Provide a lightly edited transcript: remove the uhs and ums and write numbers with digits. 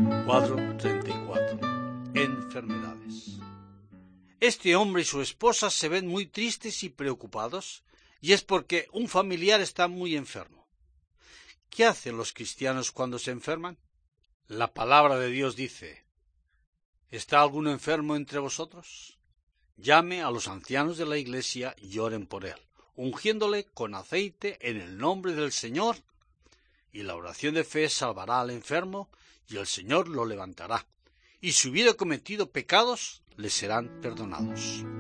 Cuadro 34. Enfermedades. Este hombre y su esposa se ven muy tristes y preocupados, y es porque un familiar está muy enfermo. ¿Qué hacen los cristianos cuando se enferman? La palabra de Dios dice: ¿está alguno enfermo entre vosotros? Llame a los ancianos de la iglesia y oren por él, ungiéndole con aceite en el nombre del Señor, y la oración de fe salvará al enfermo, y el Señor lo levantará, y si hubiera cometido pecados, le serán perdonados.